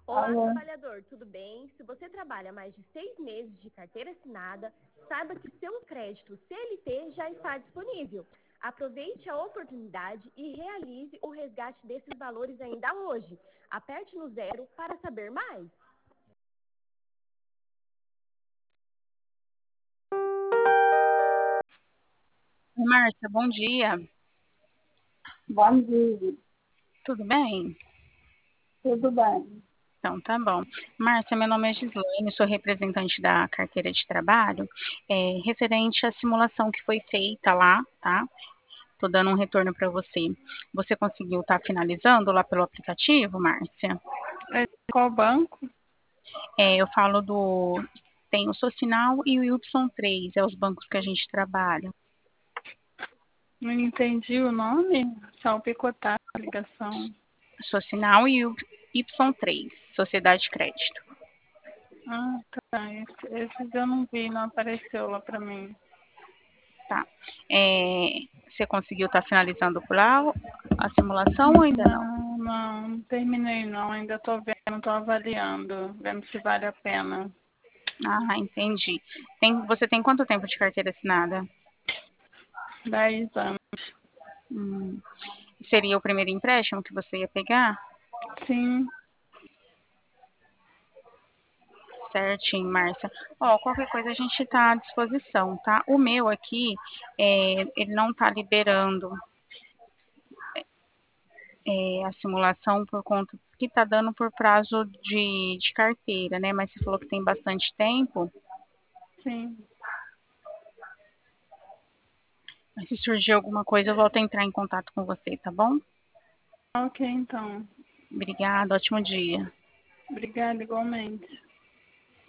Olá, Alô. trabalhador, tudo bem? Se você trabalha mais de 6 meses de carteira assinada, saiba que seu crédito CLT já está disponível. Aproveite a oportunidade e realize o resgate desses valores ainda hoje. Aperte no 0 para saber mais. Márcia, bom dia. Bom dia. Tudo bem? Tudo bem? Então, tá bom. Márcia, meu nome é Gislaine, sou representante da carteira de trabalho, referente à simulação que foi feita lá, tá? Tô dando um retorno para você. Você conseguiu estar finalizando lá pelo aplicativo, Márcia? É de qual banco? Eu falo do... Tem o Socinal e o Y3, é os bancos que a gente trabalha. Não entendi o nome. Só picotar a ligação. Socinal e o Y3, Sociedade de Crédito. Ah, tá. Esses eu não vi, não apareceu lá pra mim. Tá. Você conseguiu estar finalizando por lá a simulação ou ainda não? Não terminei não. Ainda tô vendo, tô avaliando, vendo se vale a pena. Ah, entendi. Você tem quanto tempo de carteira assinada? 10 anos. Seria o primeiro empréstimo que você ia pegar? Sim, Certinho, Márcia. Ó, qualquer coisa a gente está à disposição, tá? O meu aqui, ele não está liberando a simulação por conta que está dando por prazo de carteira, né? Mas você falou que tem bastante tempo. sim. Mas se surgir alguma coisa, eu volto a entrar em contato com você, tá bom? Ok, então. Obrigada, ótimo dia. Obrigada igualmente.